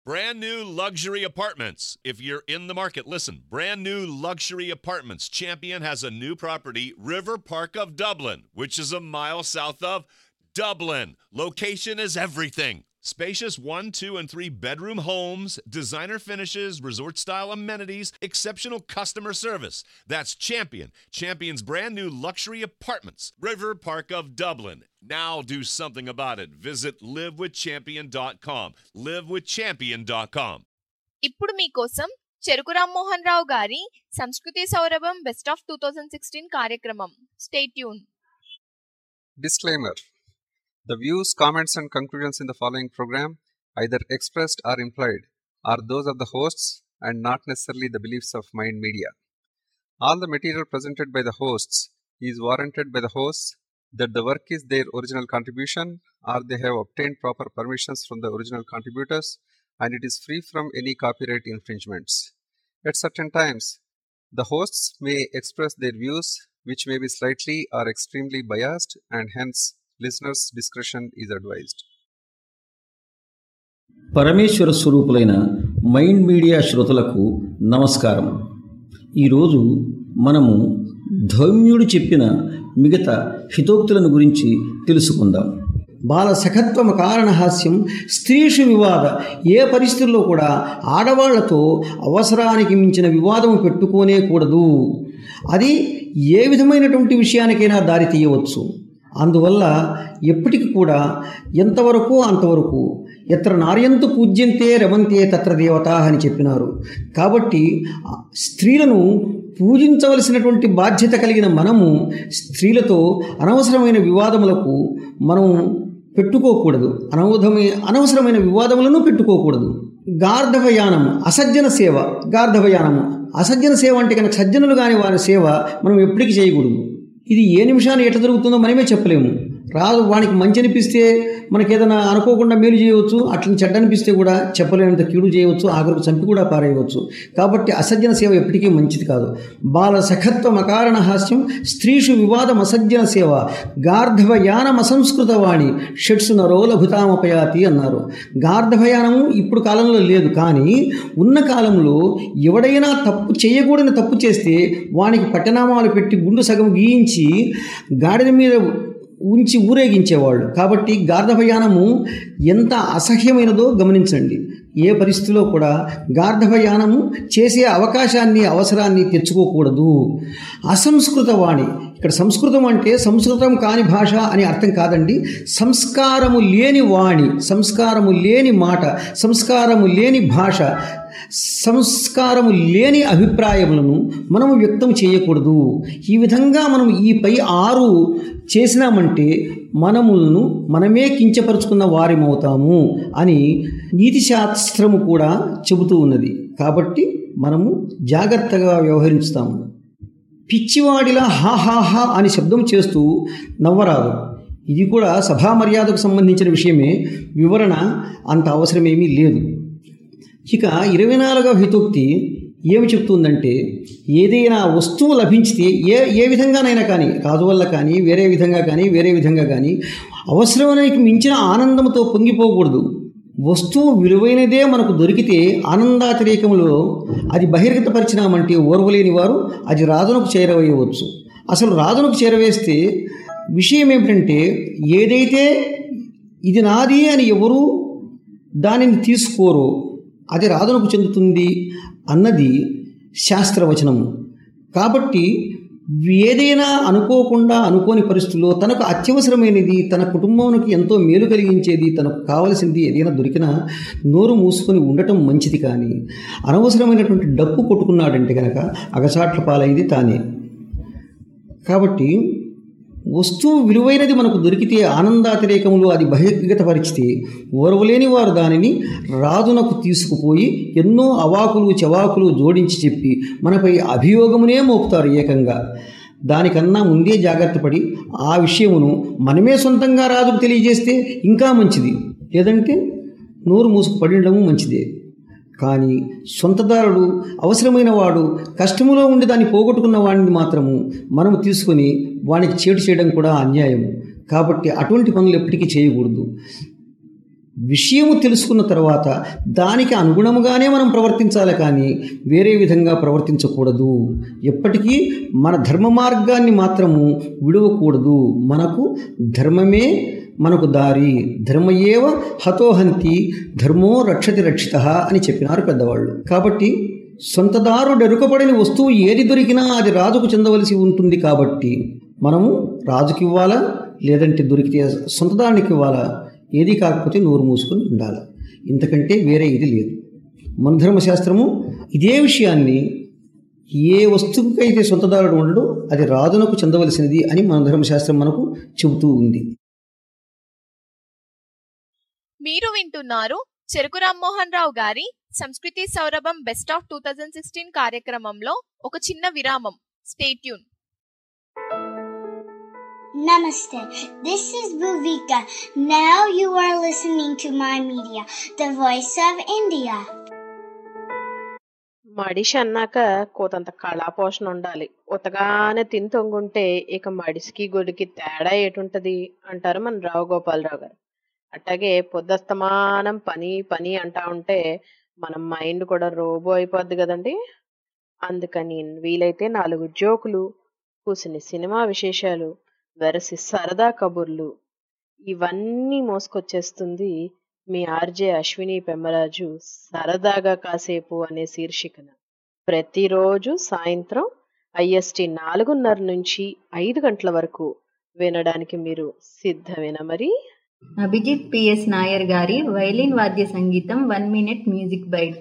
Brand new luxury apartments. If you're in the market, listen. Brand new luxury apartments. Champion has a new property, River Park of Dublin, which is a mile south of Dublin. Location is everything. Spacious 1, 2, and 3 bedroom homes, designer finishes, resort-style amenities, exceptional customer service. That's Champion. Champion's brand new luxury apartments, River Park of Dublin. Now do something about it. Visit livewithchampion.com. livewithchampion.com. ఇప్పుడు మీకోసం చెరుకు రామ్మోహన్ రావు గారి సంస్కృతి సౌరభం best of 2016 కార్యక్రమం. Stay tune. Disclaimer. The views, comments and conclusions in the following program, either expressed or implied, are those of the hosts and not necessarily the beliefs of Mind Media. All the material presented by the hosts is warranted by the hosts that the work is their original contribution or they have obtained proper permissions from the original contributors and it is free from any copyright infringements. At certain times, the hosts may express their views which may be slightly or extremely biased and hence listeners' discretion is advised. పరమేశ్వర స్వరూపులైన Mind Media శ్రోతలకు నమస్కారం. ఈరోజు మనము ధౌమ్యుడు చెప్పిన మిగతా హితోక్తులను గురించి తెలుసుకుందాం. బాలసఖత్వం కారణహాస్యం స్త్రీషు వివాద. ఏ పరిస్థితుల్లో కూడా ఆడవాళ్లతో అవసరానికి మించిన వివాదం పెట్టుకోనే కూడదు. అది ఏ విధమైనటువంటి విషయానికైనా దారి తీయవచ్చు. అందువల్ల ఎప్పటికి కూడా ఎంతవరకు అంతవరకు ఎత్ర నార్యంతు పూజ్యంతే రమంతే తత్ర దేవతా అని చెప్పినారు. కాబట్టి స్త్రీలను పూజించవలసినటువంటి బాధ్యత కలిగిన మనము స్త్రీలతో అనవసరమైన వివాదములకు మనం పెట్టుకోకూడదు. అనవసరమైన వివాదములను పెట్టుకోకూడదు. గార్ధవయానము అసజ్జన సేవ. గార్ధవయానము అసజ్జన సేవ అంటే కనుక సజ్జనులు కాని వారి సేవ మనం ఎప్పటికీ చేయకూడదు. ఇది ఏ నిమిషాన్ని ఎట్లా జరుగుతుందో మనమే చెప్పలేము. రాదు వానికి మంచి అనిపిస్తే మనకి ఏదైనా అనుకోకుండా మేలు చేయవచ్చు, అట్లని చెడ్డ అనిపిస్తే కూడా చెప్పలేనంత కీడు చేయవచ్చు, ఆఖరికి చంపి కూడా పారేయవచ్చు. కాబట్టి అసజ్జన సేవ ఎప్పటికీ మంచిది కాదు. బాల సఖత్వం అకారణ హాస్యం స్త్రీషు వివాదం అసజ్జన సేవ గార్ధవయానం అసంస్కృతవాణి షట్సు నరోలభుతామపయాతి అన్నారు. గార్ధవయానము ఇప్పుడు కాలంలో లేదు, కానీ ఉన్న కాలంలో ఎవడైనా తప్పు చేయకూడని తప్పు చేస్తే వానికి పట్టనామాలు పెట్టి గుండు సగం గీయించి గాడిద మీద ఉంచి ఊరేగించేవాళ్ళు. కాబట్టి గార్ధవయానము ఎంత అసహ్యమైనదో గమనించండి. ఏ పరిస్థితిలో కూడా గార్ధవయానము చేసే అవకాశాన్ని అవసరాన్ని తెచ్చుకోకూడదు. అసంస్కృత వాణి, ఇక్కడ సంస్కృతం అంటే సంస్కృతం కాని భాష అని అర్థం కాదండి. సంస్కారము లేని వాణి, సంస్కారము లేని మాట, సంస్కారము లేని భాష, సంస్కారము లేని అభిప్రాయములను మనము వ్యక్తం చేయకూడదు. ఈ విధంగా మనం ఈ పై 6 చేసినామంటే మనములను మనమే కించపరుచుకున్న వారిమవుతాము అని నీతి శాస్త్రము కూడా చెబుతూ ఉన్నది. కాబట్టి మనము జాగ్రత్తగా వ్యవహరిస్తాము. పిచ్చివాడిలా హాహాహా అని శబ్దం చేస్తూ నవ్వరాదు. ఇది కూడా సభా మర్యాదకు సంబంధించిన విషయమే. వివరణ అంత అవసరమేమీ లేదు. ఇక 24వ హితోక్తి ఏమి చెప్తుందంటే, ఏదైనా వస్తువు లభించితే ఏ విధంగానైనా కానీ, రాజు వల్ల కానీ వేరే విధంగా కానీ అవసరానికి మించిన ఆనందంతో పొంగిపోకూడదు. వస్తువు విలువైనదే మనకు దొరికితే ఆనందాతిరేకంలో అది బహిర్గతపరిచినామంటే ఓర్వలేని వారు అది రాజునకు చేరవేయవచ్చు. అసలు రాజునకు చేరవేస్తే విషయం ఏమిటంటే, ఏదైతే ఇది నాది అని ఎవరు దానిని తీసుకోరో అది రాజునకు చెందుతుంది అన్నది శాస్త్రవచనము. కాబట్టి ఏదైనా అనుకోకుండా అనుకోని పరిస్థితుల్లో తనకు అత్యవసరమైనది, తన కుటుంబానికి ఎంతో మేలు కలిగించేది, తనకు కావలసింది ఏదైనా దొరికినా నోరు మూసుకొని ఉండటం మంచిది. కానీ అనవసరమైనటువంటి డప్పు కొట్టుకున్నాడంటే కనుక అగచాట్ల పాలైంది తానే. కాబట్టి వస్తువు విలువైనది మనకు దొరికితే ఆనందాతిరేకములు అది బహిర్గతపరిచితే ఓర్వలేని వారు దానిని రాజునకు తీసుకుపోయి ఎన్నో అవాకులు చవాకులు జోడించి చెప్పి మనపై అభియోగమునే మోపుతారు ఏకంగా. దానికన్నా ముందే జాగ్రత్త పడి ఆ విషయమును మనమే సొంతంగా రాజుకు తెలియజేస్తే ఇంకా మంచిది. లేదంటే నోరు మూసుకు పడినడము మంచిదే. కానీ సొంతదారుడు, అవసరమైన వాడు, కష్టములో ఉండి దాన్ని పోగొట్టుకున్న వాడిని మాత్రము మనము తీసుకొని వానికి చేటు చేయడం కూడా అన్యాయము. కాబట్టి అటువంటి పనులు ఎప్పటికీ చేయకూడదు. విషయము తెలుసుకున్న తర్వాత దానికి అనుగుణముగానే మనం ప్రవర్తించాలి, కానీ వేరే విధంగా ప్రవర్తించకూడదు. ఎప్పటికీ మన ధర్మ మార్గాన్ని మాత్రము విడవకూడదు. మనకు ధర్మమే మనకు దారి, ధర్మయేవ హతోహంతి ధర్మో రక్షతి రక్షిత అని చెప్పినారు పెద్దవాళ్ళు. కాబట్టి సొంతదారుడు ఎరుకబడిన వస్తువు ఏది దొరికినా అది రాజుకు చెందవలసి ఉంటుంది. కాబట్టి మనము రాజుకి ఇవ్వాలా, లేదంటే దొరికితే సొంతదారునికి ఇవ్వాలా, ఏది కాకపోతే నోరు మూసుకొని ఉండాలి. ఇంతకంటే వేరే ఇది లేదు. మన ధర్మశాస్త్రము ఇదే విషయాన్ని ఏ వస్తువుకైతే సొంతదారుడు ఉండడో అది రాజునకు చెందవలసినది అని మన ధర్మశాస్త్రం మనకు చెబుతూ ఉంది. మీరు వింటున్నారు చెరుకు రామ్మోహన్ రావు గారి సంస్కృతి సౌరభం బెస్ట్ ఆఫ్ 2016 కార్యక్రమంలో ఒక చిన్న విరామం. Stay tune. Namaste. This is Bhuvika. Now you are listening to My Media, the voice of India. మడిషి అన్నాక కోతంత కళాపోషణ ఉండాలి. ఉతగానే తిని తొంగుంటే ఇక మడిసికి గొడికి తేడా ఏటుంటది అంటారు మన రావు గోపాలరావు గారు. అట్లాగే పొద్దస్తమానం పని పని అంటా ఉంటే మన మైండ్ కూడా రోబో అయిపోద్ది కదండి. అందుకని వీలైతే 4 జోకులు, కూసిని సినిమా విశేషాలు, వెరసి సరదా కబుర్లు ఇవన్నీ మోసుకొచ్చేస్తుంది మీ ఆర్జే అశ్విని పెమ్మరాజు సరదాగా కాసేపు అనే శీర్షికన. ప్రతిరోజు సాయంత్రం IST 4:30 నుంచి 5 గంటల వరకు వినడానికి మీరు సిద్ధమేనా మరి? అభిజిత్ PS నాయర్ గారి వైలిన్ వాద్య సంగీతం 1 minute music byte.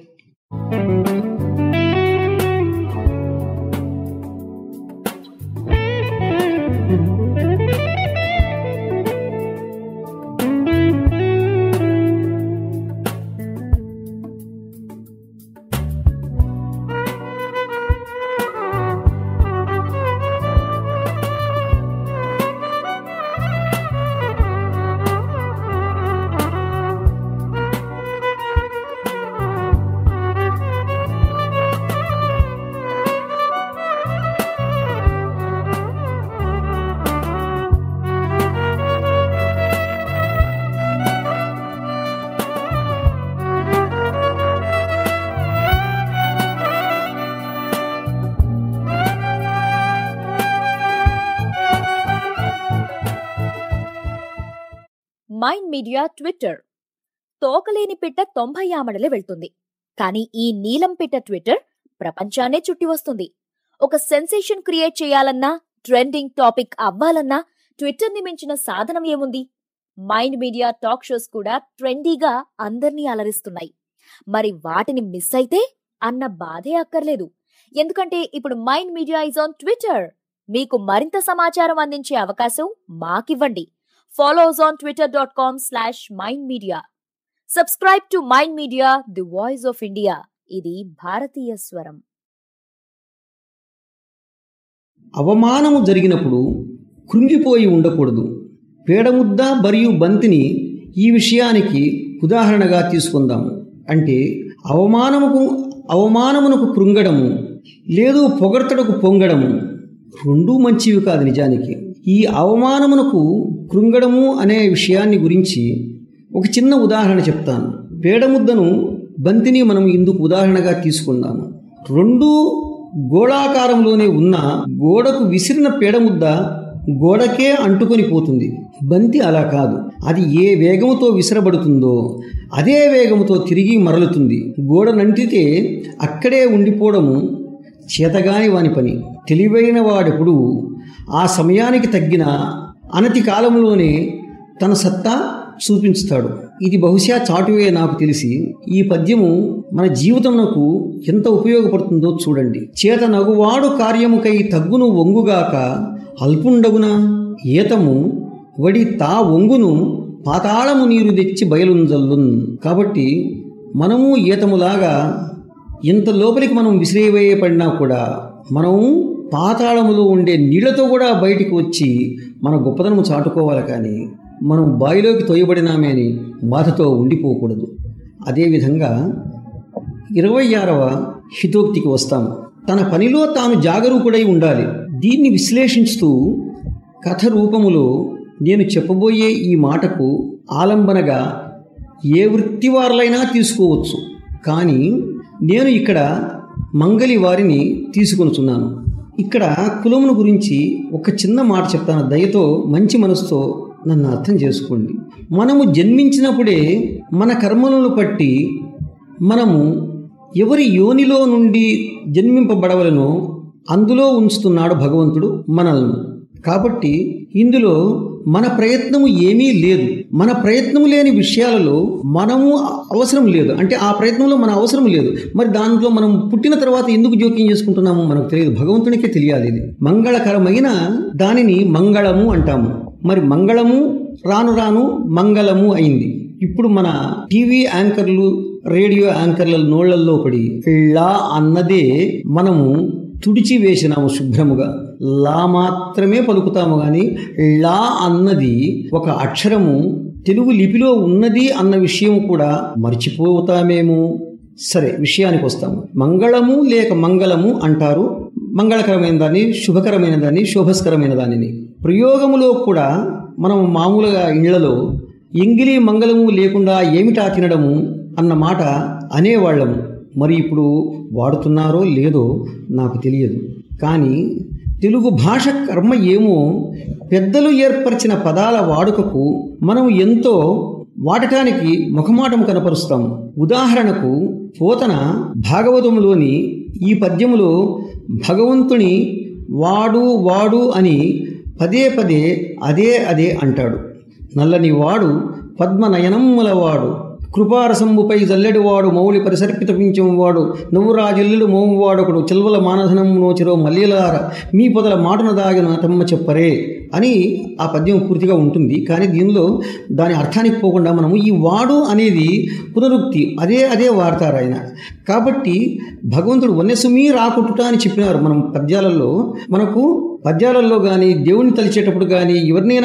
Mind Media Twitter. తోకలేని పిట్ట 90 ఆమడలే వెళ్తుంది, కానీ ఈ నీలం పిట్ట ట్విట్టర్ ప్రపంచాన్నే చుట్టి వస్తుంది. ఒక సెన్సేషన్ క్రియేట్ చేయాలన్నా, ట్రెండింగ్ టాపిక్ అవ్వాలన్నా ట్విట్టర్ ని మించిన సాధనం ఏముంది? మైండ్ మీడియా టాక్ షోస్ కూడా ట్రెండీగా అందర్నీ అలరిస్తున్నాయి. మరి వాటిని మిస్ అయితే అన్న బాధే అక్కర్లేదు. ఎందుకంటే ఇప్పుడు Mind Media is on Twitter. మీకు మరింత సమాచారం అందించే అవకాశం మాకివ్వండి. Follow us on twitter.com/mindmedia. Subscribe to Mind Media, the voice of India. ఇది భారతీయ స్వరం. అవమానము జరిగినప్పుడు కృంగిపోయి ఉండకూడదు. పేడముద్ద మరియు బంతిని ఈ విషయానికి ఉదాహరణగా తీసుకుందాము. అంటే అవమానమునకు కృంగడము లేదు పొగడ్తలకు పొంగడము రెండూ మంచివి కాదు. నిజానికి ఈ అవమానమునకు కృంగడము అనే విషయాన్ని గురించి ఒక చిన్న ఉదాహరణ చెప్తాను. పేడముద్దను బంతిని మనం ఇందుకు ఉదాహరణగా తీసుకుందాము. రెండూ గోళాకారంలోనే ఉన్న గోడకు విసిరిన పేడముద్ద గోడకే అంటుకొని పోతుంది. బంతి అలా కాదు. అది ఏ వేగముతో విసిరబడుతుందో అదే వేగముతో తిరిగి మరలుతుంది. గోడనంటితే అక్కడే ఉండిపోవడము చేతగాని వాని పని. తెలివైన వాడెప్పుడు ఆ సమయానికి తగ్గిన అనతి కాలంలోనే తన సత్తా చూపించుతాడు. ఇది బహుశా చాటువే నాకు తెలిసి. ఈ పద్యము మన జీవితమునకు ఎంత ఉపయోగపడుతుందో చూడండి. చేత నగువాడు కార్యముకై తగ్గును వంగుగాక అల్పుండగునా ఏతము వడి తా వంగును పాతాళము నీరు తెచ్చి బయలుంజల్లున్. కాబట్టి మనము ఏతములాగా ఎంత లోపలికి మనం విసిరేవేయబడినా కూడా మనం పాతాళములో ఉండే నీళ్లతో కూడా బయటికి వచ్చి మన గొప్పతనము చాటుకోవాలి, కానీ మనం బావిలోకి తోయబడినామే అని బాధతో ఉండిపోకూడదు. అదేవిధంగా 26వ హితోక్తికి వస్తాము. తన పనిలో తాను జాగరూకుడై ఉండాలి. దీన్ని విశ్లేషిస్తూ కథ రూపములో నేను చెప్పబోయే ఈ మాటకు ఆలంబనగా ఏ వృత్తి వారులైనా తీసుకోవచ్చు. కానీ నేను ఇక్కడ మంగలి వారిని తీసుకొనుచున్నాను. ఇక్కడ కులమును గురించి ఒక చిన్న మాట చెప్తాను, దయతో మంచి మనసుతో నన్ను అర్థం చేసుకోండి. మనము జన్మించినప్పుడే మన కర్మలను బట్టి మనము ఎవరి యోనిలో నుండి జన్మింపబడవలనో అందులో ఉంచుతున్నాడు భగవంతుడు మనల్ని. కాబట్టి ఇందులో మన ప్రయత్నము ఏమీ లేదు. మన ప్రయత్నము లేని విషయాలలో మనము అవసరం లేదు, అంటే ఆ ప్రయత్నంలో మన అవసరం లేదు. మరి దాంట్లో మనం పుట్టిన తర్వాత ఎందుకు జోక్యం చేసుకుంటున్నామో మనకు తెలియదు, భగవంతునికే తెలియాలి. ఇది మంగళకరమైన దానిని మంగళము అంటాము. మరి మంగళము రాను రాను మంగళము అయింది. ఇప్పుడు మన టీవీ యాంకర్లు, రేడియో యాంకర్ల నోళ్లల్లో పడి లా అన్నదే మనము తుడిచి వేసినాము శుభ్రముగా. లా మాత్రమే పలుకుతాము, కానీ లా అన్నది ఒక అక్షరము తెలుగు లిపిలో ఉన్నది అన్న విషయం కూడా మర్చిపోతామేమో. సరే, విషయానికి వస్తాము. మంగళము లేక మంగళము అంటారు మంగళకరమైన దాన్ని, శుభకరమైన దాన్ని, శోభస్కరమైన దానిని. ప్రయోగములో కూడా మనం మామూలుగా ఇళ్లలో ఎంగిలి మంగళము లేకుండా ఏమిటా తినడము అన్న మాట అనేవాళ్ళము. మరి ఇప్పుడు వాడుతున్నారో లేదో నాకు తెలియదు. కానీ తెలుగు భాష కర్మ ఏమో పెద్దలు ఏర్పరిచిన పదాల వాడుకకు మనం ఎంతో వాడటానికి ముఖమాటం కనపరుస్తాము. ఉదాహరణకు పోతన భాగవతములోని ఈ పద్యములో భగవంతుని వాడు వాడు అని పదే పదే అదే అదే అంటాడు. నల్లని వాడు పద్మనయనములవాడు, కృపారసంబుపై జల్లెడివాడు, మౌళి పరిసర్పితపించంవాడు, నవ్వురాజిల్లుడు మోమువాడొకడు, చెల్వల మానధనం నోచిరో మల్లిలార మీ పొదల మాటను దాగిన తమ్మ చెప్పరే అని ఆ పద్యం పూర్తిగా ఉంటుంది. కానీ దీనిలో దాని అర్థానికి పోకుండా మనము ఈ వాడు అనేది పునరుక్తి అదే అదే వాడతారు ఆయన. కాబట్టి భగవంతుడు వన్యసుమీ రాకొట్టుట అని చెప్పినారు మనం పద్యాలలో. మనకు పద్యాలలో కానీ, దేవుణ్ణి తలిచేటప్పుడు కానీ, ఎవరినైనా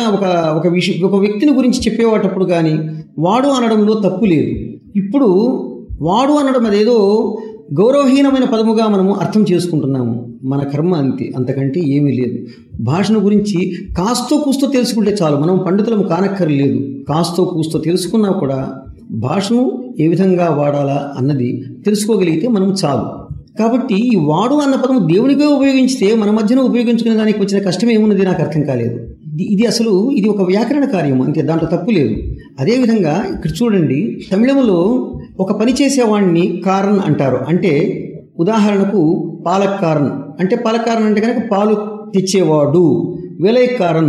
ఒక వ్యక్తిని గురించి చెప్పేవాటప్పుడు కానీ వాడు అనడంలో తప్పు లేదు. ఇప్పుడు వాడు అనడం అదేదో గౌరవహీనమైన పదముగా మనము అర్థం చేసుకుంటున్నాము. మన కర్మ అంతే, అంతకంటే ఏమీ లేదు. భాషను గురించి కాస్తో కూస్తో తెలుసుకుంటే చాలు, మనం పండితులము కానక్కర్లేదు. కాస్తో కూస్తో తెలుసుకున్నా కూడా భాషను ఏ విధంగా వాడాలా అన్నది తెలుసుకోగలిగితే మనం చాలు. కాబట్టి ఈ వాడు అన్న పదము దేవునిగా ఉపయోగించితే మన మధ్యన ఉపయోగించుకునే దానికి వచ్చిన కష్టం ఏమున్నది నాకు అర్థం కాలేదు. ఇది ఒక వ్యాకరణ కార్యం అంతే, దాంట్లో తప్పు లేదు. అదేవిధంగా ఇక్కడ చూడండి, తమిళములో ఒక పని చేసేవాడిని కారన్ అంటారు. అంటే ఉదాహరణకు పాలక్కారన్ అంటే కనుక పాలు తెచ్చేవాడు, వేలైకారన్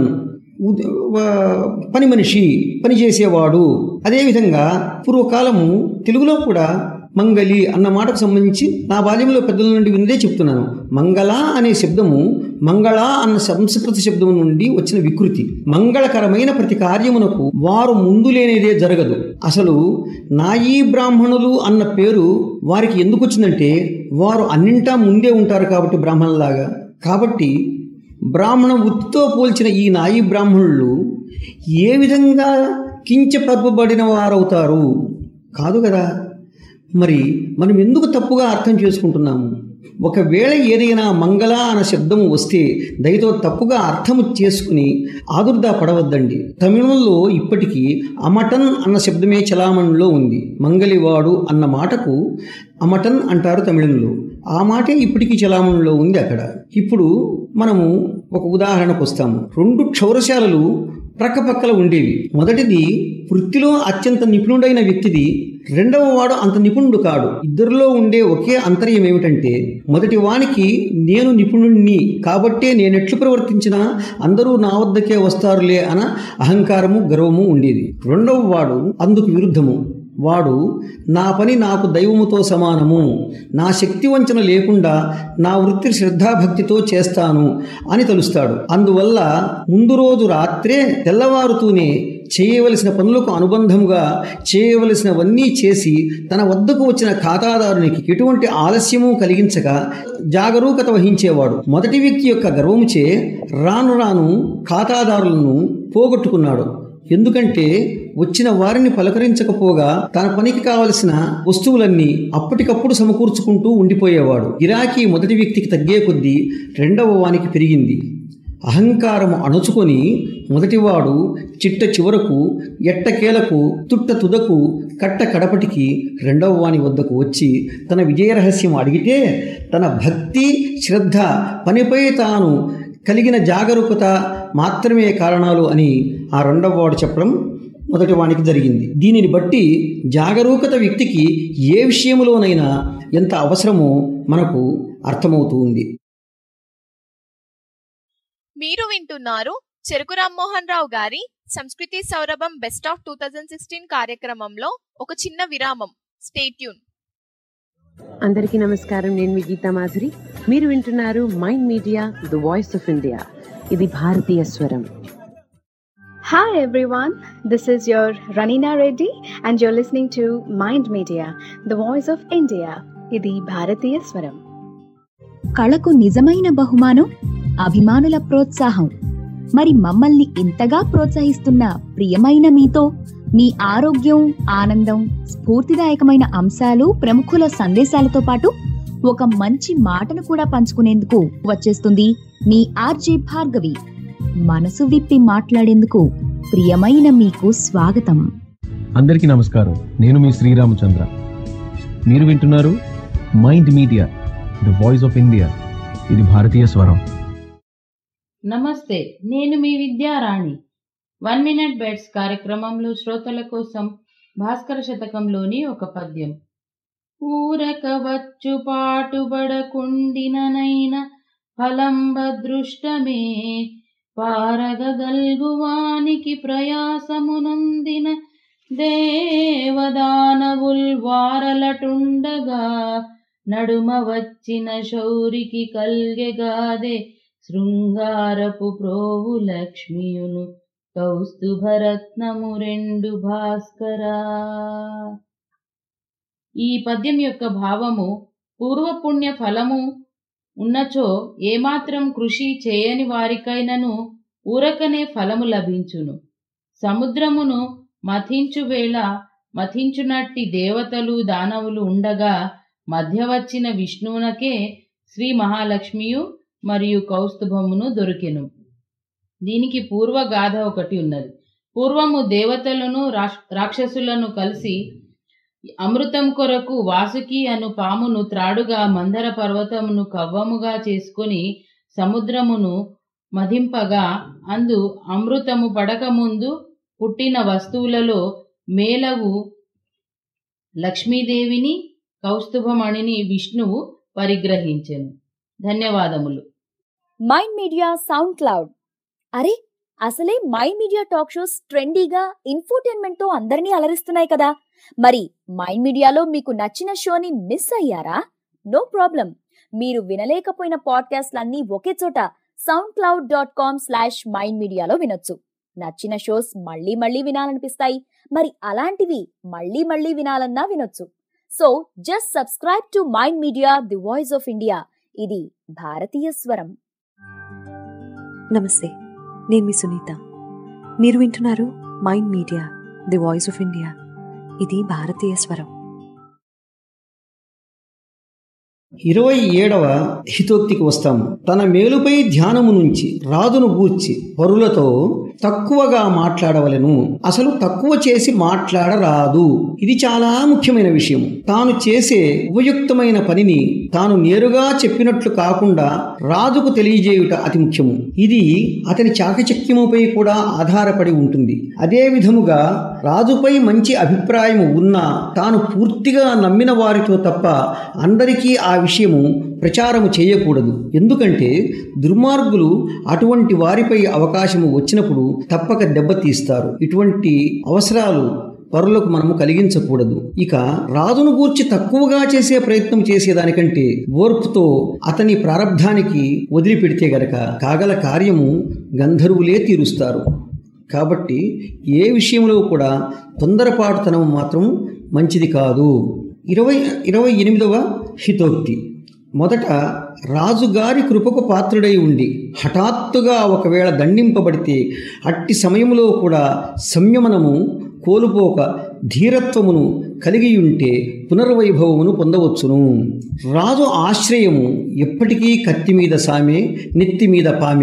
పని మనిషి, పని చేసేవాడు. అదేవిధంగా పూర్వకాలము తెలుగులో కూడా మంగలి అన్న మాటకు సంబంధించి నా బాల్యంలో పెద్దల నుండి విన్నదే చెప్తున్నాను. మంగళ అనే శబ్దము మంగళ అన్న సంస్కృత శబ్దము నుండి వచ్చిన వికృతి. మంగళకరమైన ప్రతి కార్యమునకు వారు ముందు లేనిదే జరగదు. అసలు నాయీ బ్రాహ్మణులు అన్న పేరు వారికి ఎందుకు వచ్చిందంటే వారు అన్నింటా ముందే ఉంటారు కాబట్టి, బ్రాహ్మణులాగా. కాబట్టి బ్రాహ్మణ వృత్తితో పోల్చిన ఈ నాయీ బ్రాహ్మణులు ఏ విధంగా కించపరపబడిన వారవుతారు కాదు కదా. మరి మనం ఎందుకు తప్పుగా అర్థం చేసుకుంటున్నాము? ఒకవేళ ఏదైనా మంగళ అన్న శబ్దము వస్తే దయతో తప్పుగా అర్థము చేసుకుని ఆదుర్దా పడవద్దండి. తమిళంలో ఇప్పటికీ అమటన్ అన్న శబ్దమే చలామణిలో ఉంది. మంగళివాడు అన్న మాటకు అమటన్ అంటారు తమిళంలో. ఆ మాటే ఇప్పటికీ చలామణిలో ఉంది అక్కడ. ఇప్పుడు మనము ఒక ఉదాహరణకు వస్తాము. 2 క్షౌరశాలలు ప్రక్కపక్కల ఉండేవి. మొదటిది వృత్తిలో అత్యంత నిపుణుడైన వ్యక్తిది, రెండవ వాడు అంత నిపుణుడు కాడు. ఇద్దరిలో ఉండే ఒకే అంతర్యం ఏమిటంటే మొదటి వానికి నేను నిపుణుణ్ణి కాబట్టే నేనెట్లు ప్రవర్తించినా అందరూ నా వద్దకే వస్తారులే అన్న అహంకారము, గర్వము ఉండేది. రెండవ వాడు అందుకు విరుద్ధము. వాడు నా పని నాకు దైవముతో సమానము, నా శక్తి వంచన లేకుండా నా వృత్తి శ్రద్ధాభక్తితో చేస్తాను అని తలుస్తాడు. అందువల్ల ముందు రోజు రాత్రే తెల్లవారుతూనే చేయవలసిన పనులకు అనుబంధముగా చేయవలసినవన్నీ చేసి తన వద్దకు వచ్చిన ఖాతాదారునికి ఎటువంటి ఆలస్యము కలిగించక జాగరూకత వహించేవాడు. మొదటి వ్యక్తి యొక్క గర్వముచే రాను రాను ఖాతాదారులను పోగొట్టుకున్నాడు. ఎందుకంటే వచ్చిన వారిని పలకరించకపోగా తన పనికి కావలసిన వస్తువులన్నీ అప్పటికప్పుడు సమకూర్చుకుంటూ ఉండిపోయేవాడు. గిరాకీ మొదటి వ్యక్తికి తగ్గే కొద్దీ రెండవ వానికి పెరిగింది. అహంకారము అణుచుకొని మొదటివాడు చిట్ట చివరకు ఎట్టకేలకు తుట్ట తుదకు కట్ట కడపటికి రెండవ వాని వద్దకు వచ్చి తన విజయరహస్యం అడిగితే తన భక్తి శ్రద్ధ పనిపై తాను కలిగిన జాగరూకత మాత్రమే కారణాలు అని ఆ రెండవ వాడు చెప్పడం మొదటి వానికి జరిగింది. దీనిని బట్టి జాగరూకత వ్యక్తికి ఏ విషయంలోనైనా ఎంత అవసరమో మనకు అర్థమవుతుంది. మీరు వింటున్నారు చెరుకు రామ్మోహన్ రావు గారి సంస్కృతి సౌరభం బెస్ట్ ఆఫ్ 2016 కార్యక్రమంలో ఒక చిన్న విరామం. Stay tune. అందరికీ నమస్కారం. నేను మీ గీతా మాధురి. మీరు వింటున్నారు Mind Media the voice of India. ఇది భారతీయ స్వరం. Hi everyone, this is your Ranina Reddy and you're listening to Mind Media, the voice of India. ఇది భారతీయ స్వరం. కళకు నిజమైన బహుమానం అభిమానుల ప్రోత్సాహం. మరి మమ్మల్ని ఇంతగా ప్రోత్సహిస్తున్న ప్రియమైన మీతో మీ ఆరోగ్యం, ఆనందం, స్ఫూర్తిదాయకమైన అంశాలు, ప్రముఖుల సందేశాలతో పాటు ఒక మంచి మాటను కూడా పంచుకునేందుకు వచ్చేస్తుంది మీ ఆర్జే భార్గవి. మనసు విప్పి మాట్లాడేందుకు ప్రియమైన మీకు స్వాగతం. అందరికీ నమస్కారం. నేను మీ శ్రీరామచంద్ర. మీరు వింటున్నారు Mind Media the voice of India. ఇది భారతీయ స్వరం. నమస్తే, నేను మీ విద్యారాణి. 1 Minute బెట్స్ కార్యక్రమంలో శ్రోతల కోసం భాస్కర శతకంలోని ఒక పద్యం. ఊరక వచ్చు పాటుబడకుండిననైన ఫలంబదృష్టమే పారగగల్గువానికి ప్రయాసమునందిన దేవదానవుల్ వారలటుండగా నడుమ వచ్చిన శౌరికి కల్గెగాదే శృంగారపు ప్రోవు లక్ష్మియును కౌస్తుభరత్నము 2 భాస్కరా. ఈ పద్యం యొక్క భావము, పూర్వపుణ్య ఫలము ఉన్నచో ఏమాత్రం కృషి చేయని వారికైనను ఊరకనే ఫలము లభించును. సముద్రమును మథించు వేళ మథించునట్టి దేవతలు దానవులు ఉండగా మధ్య వచ్చిన విష్ణువునకే శ్రీ మహాలక్ష్మియు మరియు కౌస్తుభమును దొరికెను. దీనికి పూర్వగాథ ఒకటి ఉన్నది. పూర్వము దేవతలను రాక్షసులను కలిసి అమృతం కొరకు వాసుకి అను పామును త్రాడుగా మందర పర్వతమును కవ్వముగా చేసుకుని సముద్రమును మధింపగా అందు అమృతము పడకముందు పుట్టిన వస్తువులలో మేలవు లక్ష్మీదేవిని, కౌస్తుభమణిని విష్ణువు పరిగ్రహించెను. ధన్యవాదములు. Mind Media SoundCloud. అరే, అసలే మైండ్ మీడియా టాక్ షోస్ ట్రెండీగా ఇన్ఫోటైన్మెంట్ తో అందరినీ అలరిస్తున్నాయి కదా. మరి మైండ్ మీడియాలో మీకు నచ్చిన షోని మిస్ అయ్యారా? No problem. మీరు వినలేకపోయిన పాడ్కాస్ట్లన్నీ ఒకే చోట soundcloud.com/mindmedia వినొచ్చు. నచ్చిన షోస్ మళ్ళీ మళ్ళీ వినాలనిపిస్తాయి. మరి అలాంటివి మళ్ళీ మళ్ళీ వినాలన్నా వినొచ్చు. So just subscribe to Mind Media the voice of India. ఇది భారతీయ స్వరం. నమస్తే, నేను మీ సునీత. మీరు వింటున్నారు Mind Media the voice of India. ఇది భారతీయ స్వరం. 27వ హితోక్తికి వస్తాము. తన మేలుపై ధ్యానము నుంచి రాజును గూర్చి పరులతో తక్కువగా మాట్లాడవలెను, అసలు తక్కువ చేసి మాట్లాడరాదు. ఇది చాలా ముఖ్యమైన విషయం. తాను చేసే ఉపయుక్తమైన పనిని తాను నేరుగా చెప్పినట్లు కాకుండా రాజుకు తెలియజేయుట అతి ముఖ్యము. ఇది అతని చాకచక్యముపై కూడా ఆధారపడి ఉంటుంది. అదే విధముగా రాజుపై మంచి అభిప్రాయం ఉన్నా తాను పూర్తిగా నమ్మిన వారితో తప్ప అందరికీ ఆ విషయము ప్రచారము చేయకూడదు. ఎందుకంటే దుర్మార్గులు అటువంటి వారిపై అవకాశము వచ్చినప్పుడు తప్పక దెబ్బతీస్తారు. ఇటువంటి అవసరాలు పరులకు మనము కలిగించకూడదు. ఇక రాజును గూర్చి తక్కువగా చేసే ప్రయత్నం చేసేదానికంటే ఓర్పుతో అతని ప్రారబ్ధానికి వదిలిపెడితే గనక కాగల కార్యము గంధర్వులే తీరుస్తారు. కాబట్టి ఏ విషయంలో కూడా తొందరపాటుతనం మాత్రం మంచిది కాదు. 28వ హితోక్తి. మొదట రాజుగారి కృపకు పాత్రుడై ఉండి హఠాత్తుగా ఒకవేళ దండింపబడితే అట్టి సమయంలో కూడా సంయమనము కోల్పోక ధీరత్వమును కలిగి ఉంటే పునర్వైభవమును పొందవచ్చును. రాజు ఆశ్రయము ఎప్పటికీ కత్తి మీద సామే, నెత్తి మీద పామే.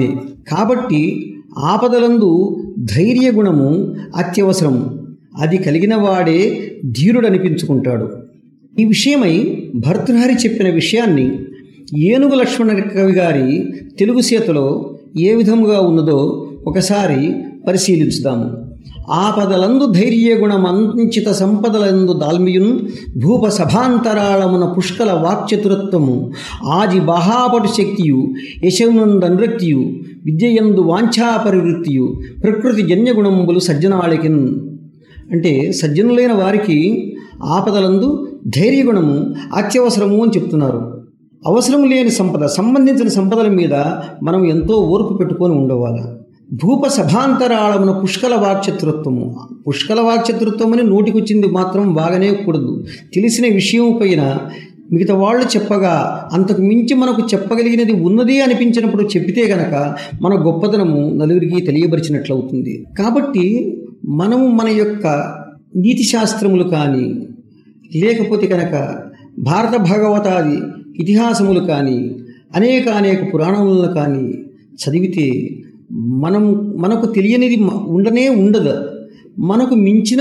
కాబట్టి ఆపదలందు ధైర్య గుణము అత్యవసరం. అది కలిగిన వాడే ధీరుడనిపించుకుంటాడు. ఈ విషయమై భర్తృహరి చెప్పిన విషయాన్ని ఏనుగు లక్ష్మణ కవి గారి తెలుగు సీతలో ఏ విధముగా ఉన్నదో ఒకసారి పరిశీలించుదాము. ఆపదలందు ధైర్యగుణమంచిత సంపదలందు దాల్మియున్ భూప సభాంతరాళమున పుష్కల వాక్చతురత్వము ఆది బహాపటు శక్తియు యశమునందనృత్యు విద్యయందు వాంఛాపరివృత్తియు ప్రకృతి జన్యగుణంబులు సజ్జనాళికిన్. అంటే సజ్జనులైన వారికి ఆపదలందు ధైర్యగుణము అత్యవసరము అని చెప్తున్నారు. అవసరం లేని సంపద, సంబంధించిన సంపదల మీద మనం ఎంతో ఓర్పు పెట్టుకొని ఉండవాలి. భూప సభాంతరాళమున పుష్కల వాక్చతురత్వము. పుష్కల వాక్చతురత్వం అని నోటికొచ్చింది మాత్రం బాగానే కూడదు. తెలిసిన విషయం పైన మిగతా వాళ్ళు చెప్పగా అంతకు మించి మనకు చెప్పగలిగినది ఉన్నది అనిపించినప్పుడు చెప్పితే గనక మన గొప్పతనము నలుగురికి తెలియబరిచినట్లవుతుంది. కాబట్టి మనము మన యొక్క నీతి శాస్త్రములు కానీ లేకపోతే కనుక భారత భాగవతాది ఇతిహాసములు కానీ అనేక పురాణములను కానీ చదివితే మనకు తెలియనిది ఉండనే ఉండదు. మనకు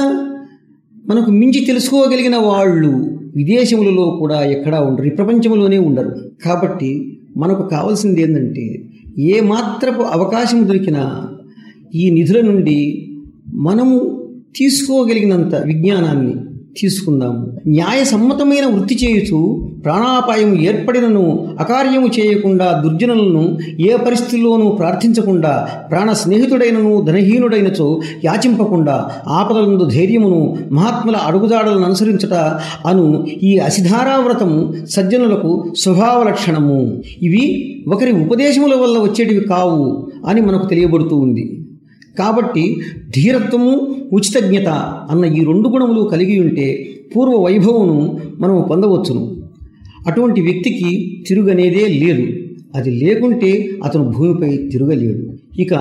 మించి తెలుసుకోగలిగిన వాళ్ళు విదేశములలో కూడా ఎక్కడా ఉండరు, ఈ ప్రపంచంలోనే ఉండరు. కాబట్టి మనకు కావాల్సింది ఏంటంటే ఏ మాత్రపు అవకాశం దొరికినా ఈ నిధుల నుండి మనము తీసుకోగలిగినంత విజ్ఞానాన్ని తీసుకుందాము. న్యాయసమ్మతమైన వృత్తి చేయుచు ప్రాణాపాయం ఏర్పడినను అకార్యము చేయకుండా దుర్జనులను ఏ పరిస్థితుల్లోనూ ప్రార్థించకుండా ప్రాణ స్నేహితుడైనను ధనహీనుడైనచో యాచింపకుండా ఆపదలందు ధైర్యమును మహాత్ముల అడుగుజాడలను అనుసరించుట అను ఈ అసిధారావ్రతము సజ్జనులకు స్వభావ లక్షణము. ఇవి ఒకరి ఉపదేశముల వల్ల వచ్చేటివి కావు అని మనకు తెలియబడుతూ ఉంది. కాబట్టి ధీరత్వము ఉచితజ్ఞత అన్న ఈ రెండు గుణములు కలిగి ఉంటే పూర్వ వైభవమును మనము పొందవచ్చును. అటువంటి వ్యక్తికి తిరుగనేదే లేదు. అది లేకుంటే అతను భూమిపై తిరగలేడు. ఇక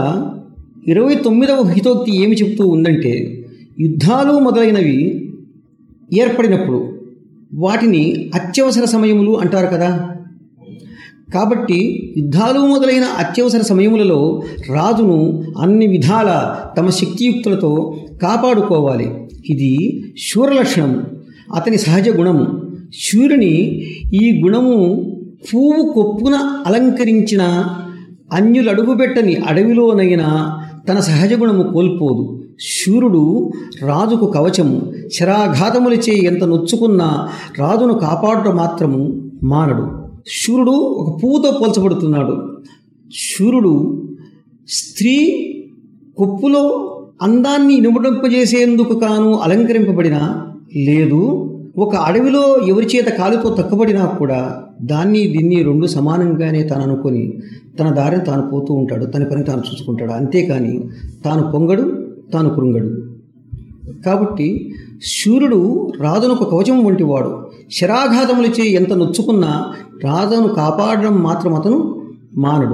29వ హితోక్తి ఏమి చెబుతూ ఉందంటే, యుద్ధాలు మొదలైనవి ఏర్పడినప్పుడు వాటిని అత్యవసర సమయములు అంటారు కదా. కాబట్టి యుద్ధాలు మొదలైన అత్యవసర సమయములలో రాజును అన్ని విధాల తమ శక్తియుక్తులతో కాపాడుకోవాలి. ఇది శూరలక్షణము, అతని సహజ గుణము. శూరుని ఈ గుణము పువ్వు కొప్పున అలంకరించిన అన్యులడుగుబెట్టని అడవిలోనైనా తన సహజ గుణము కోల్పోదు. శూరుడు రాజుకు కవచము. శరాఘాతములచే ఎంత నొచ్చుకున్నా రాజును కాపాడుట మాత్రము మానడు. శూరుడు ఒక పువ్వుతో పోల్చబడుతున్నాడు. శూరుడు స్త్రీ కొప్పులో అందాన్ని ఇనుమడింపజేసేందుకు కాను అలంకరింపబడిన లేదు. ఒక అడవిలో ఎవరి చేత కాలుతో తక్కబడినా కూడా దీన్ని రెండు సమానంగానే తాను అనుకొని తన దారిని తాను పోతూ ఉంటాడు, తన పని తాను చూసుకుంటాడు. అంతేకాని తాను పొంగడు, తాను కృంగడు. కాబట్టి శూరుడు రాజునొక కవచం వంటివాడు. శరాఘాతములచే ఎంత నొచ్చుకున్నా రాజును కాపాడడం మాత్రం అతను మానడు.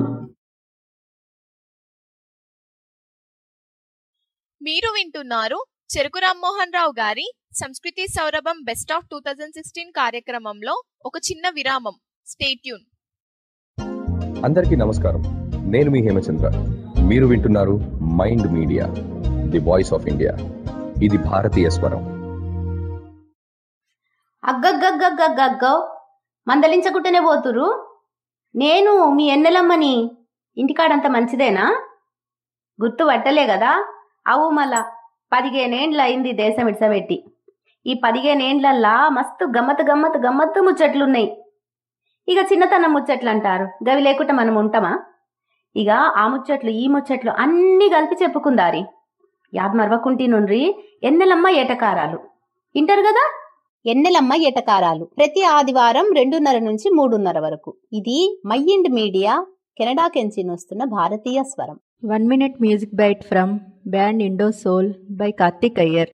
మీరు వింటున్నారు చెరుకు రామ్మోహన్ రావు గారి సంస్కృతి సౌరభం బెస్ట్ ఆఫ్ 2016 కార్యక్రమంలో ఒక చిన్న విరామం. Stay tune. అందరికీ నమస్కారం. నేను మీ హేమచంద్ర. మీరు వింటున్నారు Mind Media, the voice of India. ఇది భారతీయ స్వరం. అగ్గగ్గగ్గగ్గగ్గో మందలించకుంటేనే పోతురు. నేను మీ ఎన్నెలమ్మని. ఇంటికాడంత మంచిదేనా? గుర్తు పట్టలే కదా? అవు మళ్ళా 15 ఏండ్లు అయింది దేశం ఇడ్సబెట్టి. ఈ 15 ఏండ్లల్లా మస్తు గమ్మత్తు ముచ్చట్లున్నాయి. ఇక చిన్నతనం ముచ్చట్లు అంటారు, గవి లేకుండా మనం ఉంటామా? ఇక ఆ ముచ్చట్లు ఈ ముచ్చట్లు అన్నీ కలిపి చెప్పుకుందారి. యాద్ మరవకుంటి నుండ్రి ఎన్నెలమ్మ ఏటకారాలు ఇంటారు కదా. ఎన్నెలమ్మ ఏటకారాలు ప్రతి ఆదివారం 2:30 నుంచి 3:30 వరకు. ఇది మైండ్ మీడియా, కెనడా కెంచి వస్తున్న భారతీయ స్వరం. 1 minute music bite from band Indo Soul by Karthik Iyer.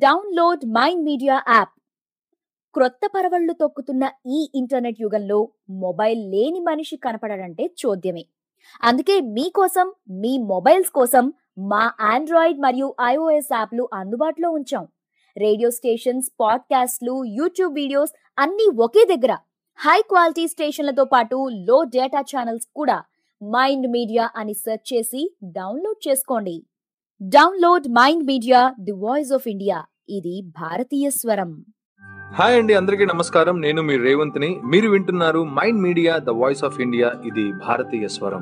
Download Mind Media app. క్రొత్త పరవళ్లు తొక్కుతున్న ఈ ఇంటర్నెట్ యుగంలో మొబైల్ లేని మనిషి కనపడడంటే చూద్యమే. అందుకే మీకోసం, మీ మొబైల్స్ కోసం మా ఆండ్రాయిడ్ మరియు iOS యాప్లు అందుబాటులో ఉంచాం. రేడియో స్టేషన్స్, పాడ్కాస్ట్లు, యూట్యూబ్ వీడియోస్ అన్నీ ఒకే దగ్గర. హై క్వాలిటీ స్టేషన్లతో పాటు లో డేటా ఛానల్స్ కూడా. మైండ్ మీడియా అని సెర్చ్ చేసి డౌన్లోడ్ చేసుకోండి. Download Mind Media, the voice of India. ఇది భారతీయ స్వరం. హాయ్ అండి, అందరికీ నమస్కారం. నేను మీ రేవంత్ని. మీరు వింటున్నారు Mind Media, the voice of India. ఇది భారతీయ స్వరం.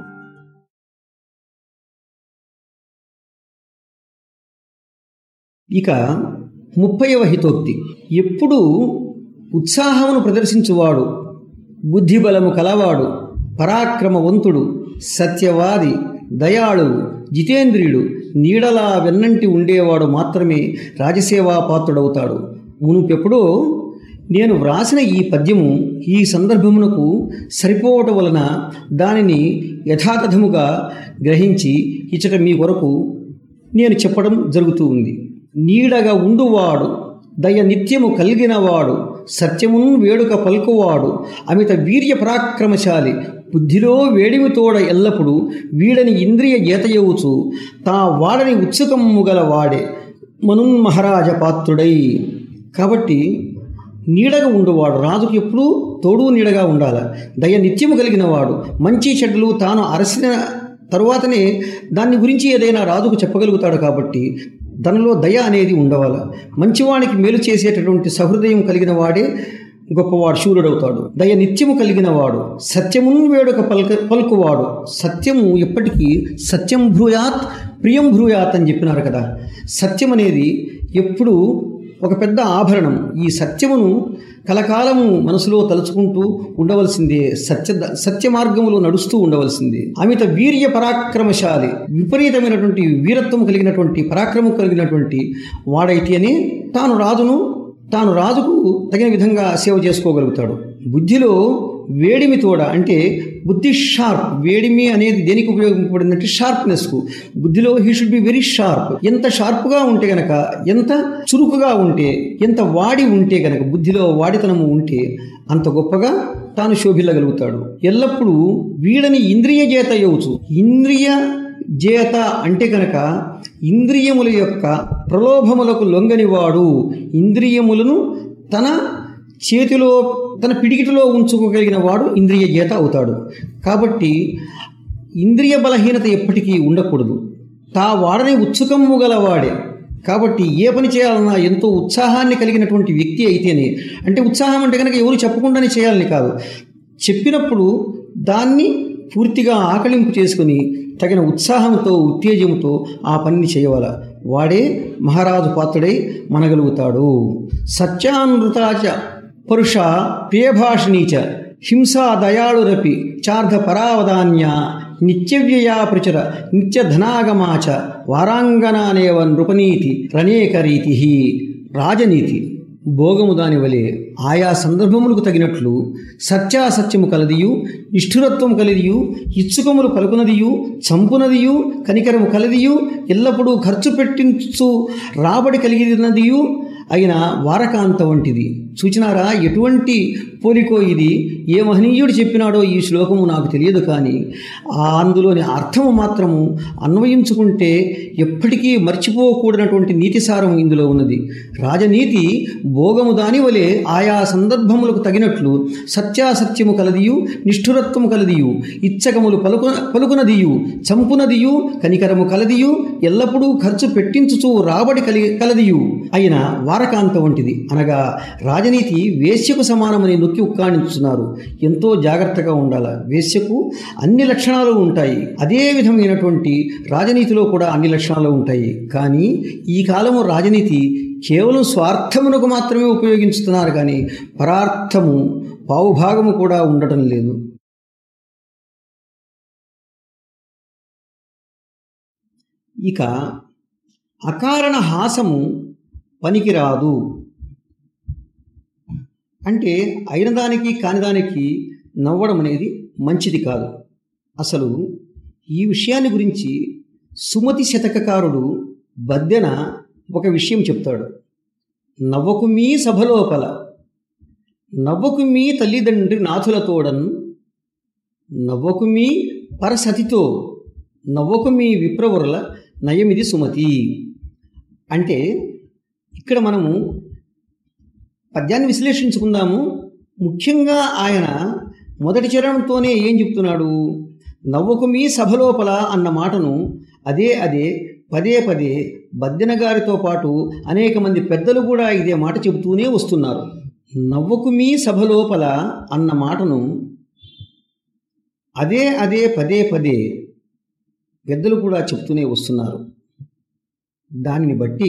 ఇక 30వ హితోక్తి. ఎప్పుడు ఉత్సాహమును ప్రదర్శించువాడు, బుద్ధిబలము కలవాడు, పరాక్రమవంతుడు, సత్యవాది, దయాళువు, జితేంద్రియుడు, నీడలా వెన్నంటి ఉండేవాడు మాత్రమే రాజసేవా పాత్రుడవుతాడు. మునుపెప్పుడో నేను వ్రాసిన ఈ పద్యము ఈ సందర్భమునకు సరిపోవటం వలన దానిని యథాతథముగా గ్రహించి ఇచ్చట మీ కొరకు నేను చెప్పడం జరుగుతూ ఉంది. నీడగా ఉండువాడు, దయ నిత్యము కలిగినవాడు, సత్యమును వేడుక పలుకువాడు, అమిత వీర్య పరాక్రమశాలి, బుద్ధిలో వేడిమితోడ ఎల్లప్పుడు వీడని ఇంద్రియ జేతయవుచు తా వాడని ఉత్సుకము గల వాడే మనున్మహారాజ పాత్రుడై. కాబట్టి నీడగా ఉండువాడు, రాజుకు ఎప్పుడూ తోడు నీడగా ఉండాలి. దయ నిత్యము కలిగిన వాడు, మంచి చెడ్డలు తాను అరసిన తరువాతనే దాన్ని గురించి ఏదైనా రాజుకు చెప్పగలుగుతాడు. కాబట్టి తనలో దయ అనేది ఉండవాలి. మంచివానికి మేలు చేసేటటువంటి సహృదయం కలిగిన వాడే గొప్పవాడు, శూరుడవుతాడు. దయ నిత్యము కలిగిన వాడు, సత్యమును వేడుక పలుకువాడు. సత్యము ఎప్పటికీ సత్యం భ్రూయాత్ ప్రియం భ్రూయాత్ అని చెప్పినారు కదా. సత్యం అనేది ఎప్పుడు ఒక పెద్ద ఆభరణం. ఈ సత్యమును కలకాలము మనసులో తలుచుకుంటూ ఉండవలసిందే. సత్య మార్గములో నడుస్తూ ఉండవలసిందే. అమిత వీర్య పరాక్రమశాలి, విపరీతమైనటువంటి వీరత్వం కలిగినటువంటి, పరాక్రమం కలిగినటువంటి వాడైతేనే తాను రాజుకు తగిన విధంగా సేవ చేసుకోగలుగుతాడు. బుద్ధిలో వేడిమి తోడ, అంటే బుద్ధి షార్ప్. వేడిమి అనేది దేనికి ఉపయోగపడిందంటే షార్ప్నెస్కు. బుద్ధిలో he should be very sharp. ఎంత షార్ప్గా ఉంటే గనక, ఎంత చురుకుగా ఉంటే, ఎంత వాడి ఉంటే గనక, బుద్ధిలో వాడితనము ఉంటే అంత గొప్పగా తాను శోభిల్లగలుగుతాడు. ఎల్లప్పుడూ వీడని ఇంద్రియ జేత యవుచు. ఇంద్రియ జేత అంటే కనుక ఇంద్రియముల యొక్క ప్రలోభములకు లొంగనివాడు, ఇంద్రియములను తన చేతిలో, తన పిడికిటిలో ఉంచుకోగలిగిన వాడు ఇంద్రియ జేత అవుతాడు. కాబట్టి ఇంద్రియ బలహీనత ఎప్పటికీ ఉండకూడదు. తా వాడని ఉత్సుకము గలవాడే. కాబట్టి ఏ పని చేయాలన్నా ఎంతో ఉత్సాహాన్ని కలిగినటువంటి వ్యక్తి అయితేనే, అంటే ఉత్సాహం అంటే కనుక ఎవరు చెప్పకుండానే చేయాలని కాదు, చెప్పినప్పుడు దాన్ని పూర్తిగా ఆకలింపు చేసుకుని తగిన ఉత్సాహంతో, ఉత్తేజంతో ఆ పనిని చేయవాల. వాడే మహారాజు పాత్రుడై మనగలుగుతాడు. సత్యానృతాచ పరుష ప్రియభాషిణీచ హింసా దయాళురపి చార్ధ పరావధాన్య నిత్యవ్యయా ప్రచుర నిత్యధనాగమాచ వారాంగనానేవ నృపనీతి రణేకరీతి. రాజనీతి భోగము దాని వలె ఆయా సందర్భములకు తగినట్లు సత్యాసత్యము కలదియు, నిష్ఠురత్వము కలిదియు, ఇచ్చుకములు పలుకునదియు, చంపునదియు, కనికరము కలదియు, ఎల్లప్పుడూ ఖర్చు పెట్టించు రాబడి కలిగినదియు అయిన వారకాంత వంటిది. చూచినారా ఎటువంటి పోలికో ఇది? ఏ మహనీయుడు చెప్పినాడో ఈ శ్లోకము నాకు తెలియదు, కానీ అందులోని అర్థము మాత్రము అన్వయించుకుంటే ఎప్పటికీ మర్చిపోకూడనటువంటి నీతిసారం ఇందులో ఉన్నది. రాజనీతి భోగము దాని వలె ఆయా సందర్భములకు తగినట్లు సత్యాసత్యము కలదియు, నిష్ఠురత్వము కలదియు, ఇచ్చకములు పలుకునదియు, చంపునదియు, కనికరము కలదియు, ఎల్లప్పుడూ ఖర్చు పెట్టించుచు రాబడి కలదియు అయిన వారకాంత వంటిది. అనగా రాజనీతి వేశ్యకు సమానమని నొక్కి ఉక్కాణించుతున్నారు. ఎంతో జాగ్రత్తగా ఉండాలి. వేశ్యకు అన్ని లక్షణాలు ఉంటాయి, అదే విధమైనటువంటి రాజనీతిలో కూడా అన్ని లక్షణాలు ఉంటాయి. కానీ ఈ కాలము రాజనీతి కేవలం స్వార్థమునకు మాత్రమే ఉపయోగించుతున్నారు, కానీ పరార్థము పావుభాగము కూడా ఉండటం లేదు. ఇక అకారణ హాసము పనికిరాదు. అంటే అయిన దానికి కానిదానికి నవ్వడం అనేది మంచిది కాదు. అసలు ఈ విషయాన్ని గురించి సుమతి శతకకారుడు బద్దెన ఒక విషయం చెప్తాడు. నవ్వకు మీ సభలోపల నవ్వకు మీ తల్లిదండ్రి నాథులతోడన్ నవ్వకు మీ పరసతితో నవ్వకు మీ విప్రవరుల నయమిది సుమతి. అంటే ఇక్కడ మనము పద్యాన్ని విశ్లేషించుకుందాము. ముఖ్యంగా ఆయన మొదటి చరణంతోనే ఏం చెప్తున్నాడు? నవ్వకు మీ సభలోపల అన్న మాటను అదే పదే పదే బద్దెన గారితో పాటు అనేక మంది పెద్దలు కూడా ఇదే మాట చెబుతూనే వస్తున్నారు. నవ్వకు మీ సభలోపల అన్న మాటను అదే పదే పదే పెద్దలు కూడా చెప్తూనే వస్తున్నారు. దానిని బట్టి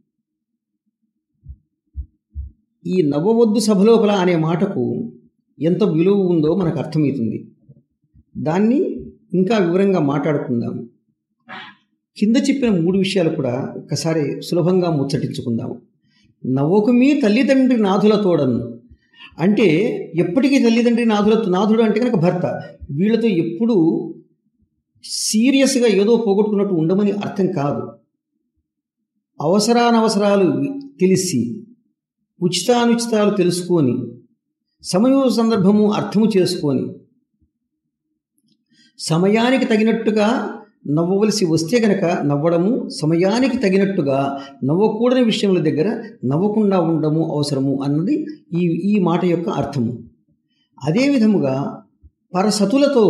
ఈ నవ్వవద్దు సభలోపల అనే మాటకు ఎంత విలువ ఉందో మనకు అర్థమవుతుంది. దాన్ని ఇంకా వివరంగా మాట్లాడుకుందాము. కింద చెప్పిన 3 విషయాలు కూడా ఒక్కసారి సులభంగా ముచ్చటించుకుందాము. నవ్వకు మీ తల్లిదండ్రి నాథులతోడను అంటే ఎప్పటికీ తల్లిదండ్రి నాథుడు అంటే కనుక భర్త. వీళ్ళతో ఎప్పుడూ సీరియస్గా ఏదో పోగొట్టుకున్నట్టు ఉండమని అర్థం కాదు. అవసరానవసరాలు తెలిసి ఉచితానుచితాలు తెలుసుకొని సమయ సందర్భము అర్థము చేసుకొని సమయానికి తగినట్టుగా నవ్వవలసి వస్తే కనుక నవ్వడము, సమయానికి తగినట్టుగా నవ్వకూడని విషయముల దగ్గర నవ్వకుండా ఉండడము అవసరము అన్నది ఈ మాట యొక్క అర్థము. అదేవిధముగా పరసతులతో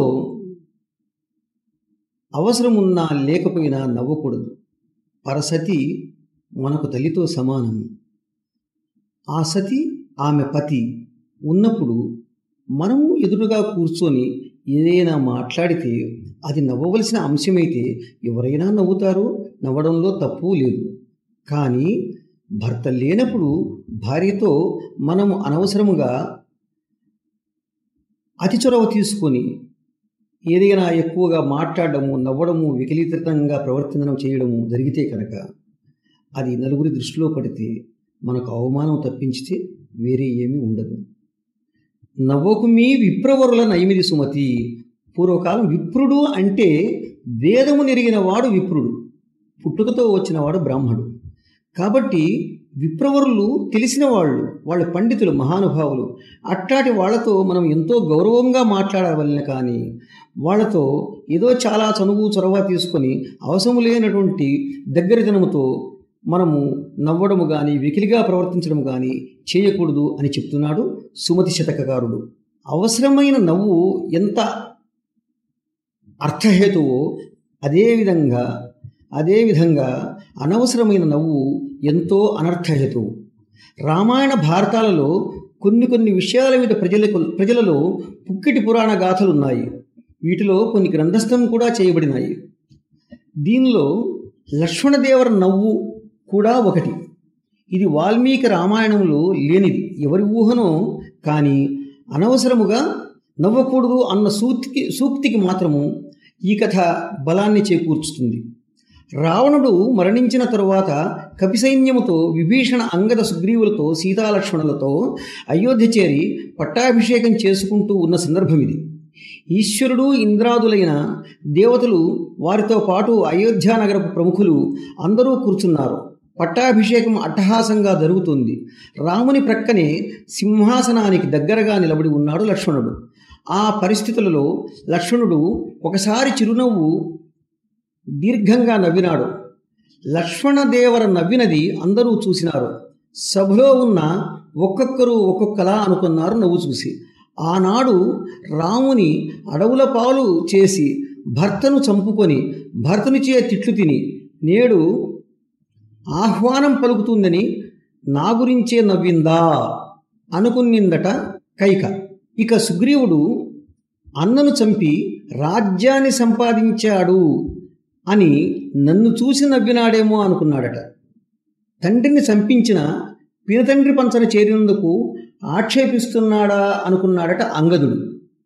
అవసరమున్నా లేకపోయినా నవ్వకూడదు. పరసతి మనకు తల్లితో సమానము. ఆ సతి ఆమె పతి ఉన్నప్పుడు మనము ఎదురుగా కూర్చొని ఏదైనా మాట్లాడితే అది నవ్వవలసిన అంశమైతే ఎవరైనా నవ్వుతారు, నవ్వడంలో తప్పు లేదు. కానీ భర్త లేనప్పుడు భార్యతో మనము అనవసరముగా అతి చొరవ తీసుకొని ఏదైనా ఎక్కువగా మాట్లాడడము, నవ్వడము, వికలీతంగా ప్రవర్తన చేయడము జరిగితే కనుక అది నలుగురి దృష్టిలో పడితే మనకు అవమానం తప్పించితే వేరే ఏమీ ఉండదు. నవ్వకు మీ విప్రవరుల నైమిది సుమతి. పూర్వకాలం విప్రుడు అంటే వేదము నెరిగిన వాడు విప్రుడు, పుట్టుకతో వచ్చినవాడు బ్రాహ్మడు. కాబట్టి విప్రవరులు తెలిసిన వాళ్ళు పండితులు, మహానుభావులు. అట్టాటి వాళ్లతో మనం ఎంతో గౌరవంగా మాట్లాడవలన. కానీ వాళ్ళతో ఏదో చాలా చొరవ తీసుకొని అవసరం లేనటువంటి దగ్గరతనముతో మనము నవ్వడము కానీ వెకిలిగా ప్రవర్తించడం కానీ చేయకూడదు అని చెప్తున్నాడు సుమతి శతకకారుడు. అవసరమైన నవ్వు ఎంత అర్థహేతువో అదేవిధంగా అనవసరమైన నవ్వు ఎంతో అనర్థహేతువు. రామాయణ భారతాలలో కొన్ని విషయాల మీద ప్రజలలో పుక్కిటి పురాణ గాథలున్నాయి. వీటిలో కొన్ని గ్రంథస్థం కూడా చేయబడినాయి. దీనిలో లక్ష్మణదేవర నవ్వు కూడా ఒకటి. ఇది వాల్మీకి రామాయణంలో లేనిది, ఎవరి ఊహనో. కానీ అనవసరముగా నవ్వకూడదు అన్న సూక్తికి మాత్రము ఈ కథ బలాన్ని చేకూర్చుతుంది. రావణుడు మరణించిన తరువాత కపిసైన్యముతో విభీషణ, అంగద, సుగ్రీవులతో, సీతాలక్ష్మణులతో అయోధ్య చేరి పట్టాభిషేకం చేసుకుంటూ ఉన్న సందర్భం ఇది. ఈశ్వరుడు, ఇంద్రాదులైన దేవతలు, వారితో పాటు అయోధ్యానగరపు ప్రముఖులు అందరూ కూర్చున్నారు. పట్టాభిషేకం అట్టహాసంగా జరుగుతుంది. రాముని ప్రక్కనే సింహాసనానికి దగ్గరగా నిలబడి ఉన్నాడు లక్ష్మణుడు. ఆ పరిస్థితులలో లక్ష్మణుడు ఒకసారి చిరునవ్వు దీర్ఘంగా నవ్వినాడు. లక్ష్మణదేవర నవ్వినది అందరూ చూసినారు. సభలో ఉన్న ఒక్కొక్కరు ఒక్కొక్కలా అనుకున్నారు నవ్వు చూసి. ఆనాడు రాముని అడవుల పాలు చేసి భర్తను చంపుకొని భర్తనిచే తిట్లు తిని నేడు ఆహ్వానం పలుకుతుందని నా గురించే నవ్విందా అనుకునిందట కైక. ఇక సుగ్రీవుడు అన్నను చంపి రాజ్యాన్ని సంపాదించాడు అని నన్ను చూసి నవ్వినాడేమో అనుకున్నాడట. తండ్రిని చంపించిన పినతండ్రి పంచన చేరినందుకు ఆక్షేపిస్తున్నాడా అనుకున్నాడట అంగదుడు.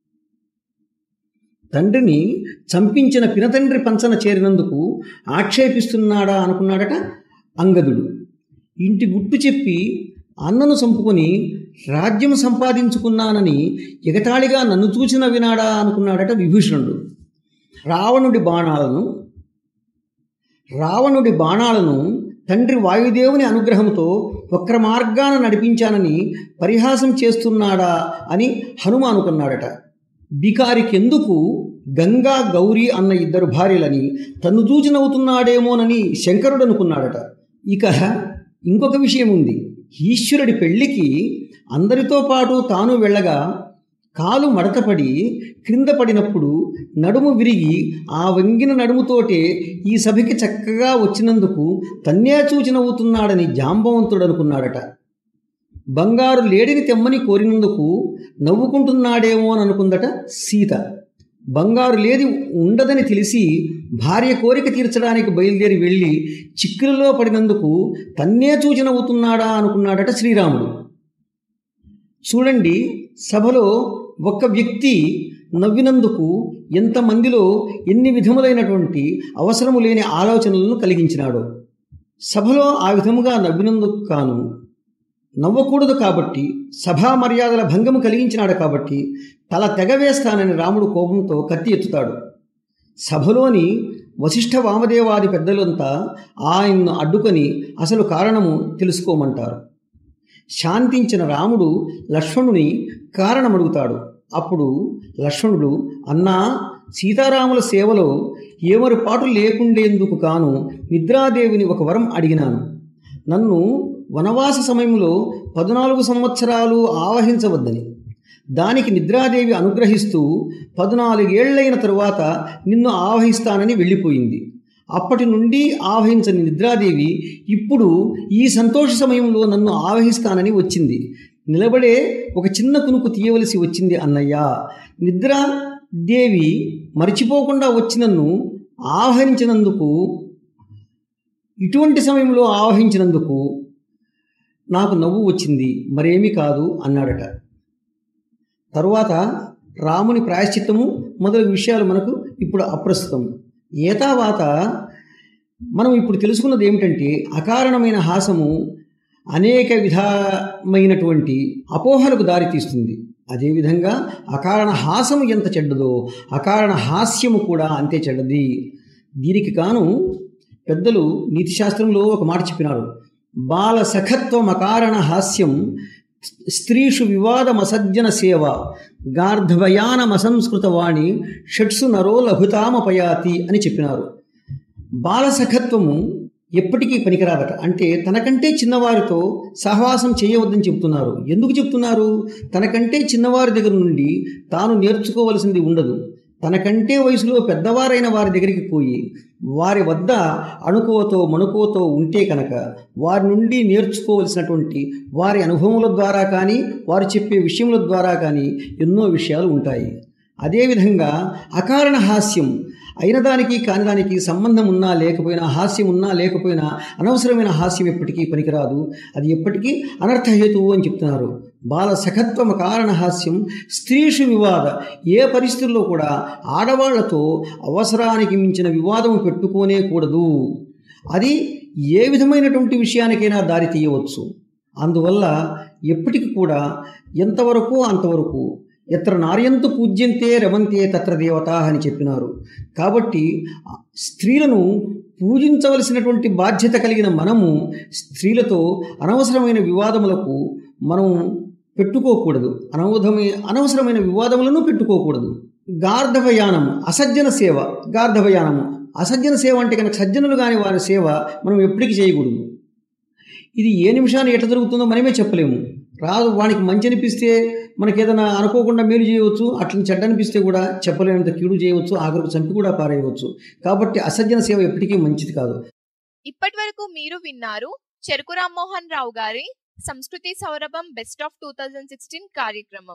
తండ్రిని చంపించిన పినతండ్రి పంచన చేరినందుకు ఆక్షేపిస్తున్నాడా అనుకున్నాడట అంగదుడు. ఇంటి గుట్టు చెప్పి అన్నను చంపుకొని రాజ్యం సంపాదించుకున్నానని ఎగతాళిగా నన్ను చూసి నవ్వినాడా అనుకున్నాడట విభీషణుడు. రావణుడి బాణాలను తండ్రి వాయుదేవుని అనుగ్రహంతో వక్ర మార్గాన నడిపించానని పరిహాసం చేస్తున్నాడా అని హనుమ అనుకున్నాడట. బికారికెందుకు గంగా గౌరీ అన్న ఇద్దరు భార్యలని తన్ను చూచి నవ్వుతున్నాడేమోనని శంకరుడు అనుకున్నాడట. ఇక ఇంకొక విషయం ఉంది. ఈశ్వరుడి పెళ్లికి అందరితో పాటు తాను వెళ్ళగా కాలు మడతపడి క్రింద పడినప్పుడు నడుము విరిగి ఆ వంగిన నడుముతోటే ఈ సభకి చక్కగా వచ్చినందుకు తన్నే చూచి నవ్వుతున్నాడని జాంబవంతుడు అనుకున్నాడట. బంగారు లేడిని తెమ్మని కోరినందుకు నవ్వుకుంటున్నాడేమో అని అనుకుందట సీత. బంగారు లేది ఉండదని తెలిసి భార్య కోరిక తీర్చడానికి బయలుదేరి వెళ్ళి చిక్కులలో పడినందుకు తన్నే చూచి నవ్వుతున్నాడా అనుకున్నాడట శ్రీరాముడు. చూడండి, సభలో ఒక్క వ్యక్తి నవ్వినందుకు ఎంతమందిలో ఎన్ని విధములైనటువంటి అవసరము లేని ఆలోచనలను కలిగించినాడో. సభలో ఆ విధముగా నవ్వినందుకు కాను నవ్వకూడదు కాబట్టి, సభా మర్యాదల భంగము కలిగించినాడు కాబట్టి తల తెగవేస్తానని రాముడు కోపంతో కత్తి ఎత్తుతాడు. సభలోని వశిష్ఠ వామదేవాది పెద్దలంతా ఆయన్ను అడ్డుకొని అసలు కారణము తెలుసుకోమంటారు. శాంతించిన రాముడు లక్ష్మణుని కారణమడుగుతాడు. అప్పుడు లక్ష్మణుడు, అన్నా, సీతారాముల సేవలో ఏమరుపాటు లేకుండేందుకు కాను నిద్రాదేవిని ఒక వరం అడిగినాను. నన్ను వనవాస సమయంలో 14 సంవత్సరాలు ఆవహించవద్దని, దానికి నిద్రాదేవి అనుగ్రహిస్తూ 14 ఏళ్లైన తరువాత నిన్ను ఆవహిస్తానని వెళ్ళిపోయింది. అప్పటి నుండి ఆవహించని నిద్రాదేవి ఇప్పుడు ఈ సంతోష సమయంలో నన్ను ఆవహిస్తానని వచ్చింది. నిలబడే ఒక చిన్న కునుకు తీయవలసి వచ్చింది అన్నయ్య. నిద్రాదేవి మరిచిపోకుండా వచ్చి నన్ను ఆవహించినందుకు, ఇటువంటి సమయంలో ఆవహించినందుకు నాకు నవ్వు వచ్చింది, మరేమీ కాదు అన్నాడట. తరువాత రాముని ప్రాయశ్చిత్తము మొదలగు విషయాలు మనకు ఇప్పుడు అప్రస్తుతం. ఏతావాత మనం ఇప్పుడు తెలుసుకున్నది ఏమిటంటే, అకారణమైన హాసము అనేక విధమైనటువంటి అపోహలకు దారితీస్తుంది. అదేవిధంగా అకారణ హాసము ఎంత చెడ్డదో అకారణ హాస్యము కూడా అంతే చెడ్డది. దీనికి కాను పెద్దలు నీతిశాస్త్రంలో ఒక మాట చెప్పినారు. బాల సఖత్వం అకారణ హాస్యం స్త్రీషు వివాదమసజ్జన సేవ గార్ధవయానమసంస్కృతవాణి షట్సు నరో లఘుతామపయాతి అని చెప్పినారు. బాలసఖత్వము ఎప్పటికీ పనికిరాదట. అంటే తనకంటే చిన్నవారితో సహవాసం చేయవద్దని చెప్తున్నారు. ఎందుకు చెప్తున్నారు? తనకంటే చిన్నవారి దగ్గర నుండి తాను నేర్చుకోవలసింది ఉండదు. తనకంటే వయసులో పెద్దవారైన వారి దగ్గరికి పోయి వారి వద్ద అణుకువతో మణుకువతో ఉంటే కనుక వారి నుండి నేర్చుకోవలసినటువంటి వారి అనుభవముల ద్వారా కానీ వారు చెప్పే విషయముల ద్వారా కానీ ఎన్నో విషయాలు ఉంటాయి. అదేవిధంగా అకారణ హాస్యం, అయిన దానికి కాని దానికి సంబంధం ఉన్నా లేకపోయినా, హాస్యం ఉన్నా లేకపోయినా అనవసరమైన హాస్యం ఎప్పటికీ పనికిరాదు. అది ఎప్పటికీ అనర్థహేతువు అని చెప్తున్నారు. బాల సఖత్వం కారణ హాస్యం స్త్రీషు వివాద, ఏ పరిస్థితుల్లో కూడా ఆడవాళ్లతో అవసరానికి మించిన వివాదం పెట్టుకోనే కూడదు. అది ఏ విధమైనటువంటి విషయానికైనా దారి తీయవచ్చు. అందువల్ల ఎప్పటికి కూడా ఎంతవరకు అంతవరకు ఎత్ర నార్యంతు పూజ్యంతే రమంతే తత్ర దేవతా అని చెప్పినారు. కాబట్టి స్త్రీలను పూజించవలసినటువంటి బాధ్యత కలిగిన మనము స్త్రీలతో అనవసరమైన వివాదములకు మనం పెట్టుకోకూడదు. అనవసరమైన వివాదములను పెట్టుకోకూడదు. గార్ధవయానము అసజ్జన సేవ. గార్ధవయానము అసజ్జన సేవ అంటే కనుక సజ్జనులు కాని వారి సేవ మనం ఎప్పటికీ చేయకూడదు. ఇది ఏ నిమిషాన్ని ఎట్లా జరుగుతుందో మనమే చెప్పలేము. రాదు, వానికి మంచి అనిపిస్తే మనకేదైనా అనుకోకుండా మేలు చేయవచ్చు, అట్లని చెడ్డ అనిపిస్తే కూడా చెప్పలేనంత కీడు చేయవచ్చు, ఆఖరికి చంపి కూడా పారేయవచ్చు. కాబట్టి అసజ్జన సేవ ఎప్పటికీ మంచిది కాదు. ఇప్పటి వరకు మీరు విన్నారు చెరుకు రామ్మోహన్ రావు గారి సంస్కృతి సౌరభం బెస్ట్ ఆఫ్ 2016 కార్యక్రమం.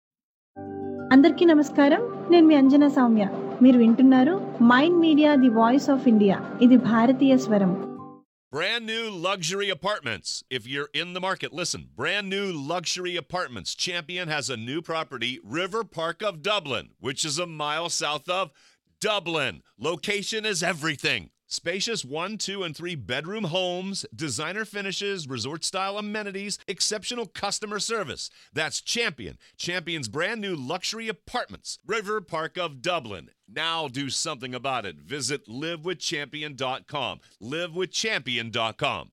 అందరికీ నమస్కారం. నేను మీ అంజనా సౌమ్య. మీరు వింటున్నారు Mind Media the voice of India. ఇది భారతీయ స్వరం. Brand new luxury apartments. If you're in the market, listen. Brand new luxury apartments. Champion has a new property, River Park of Dublin, which is a mile south of Dublin. Location is everything. Spacious 1, 2, and 3 bedroom homes, designer finishes, resort-style amenities, exceptional customer service. That's Champion. Champion's brand new luxury apartments. River Park of Dublin. Now do something about it. Visit livewithchampion.com. livewithchampion.com.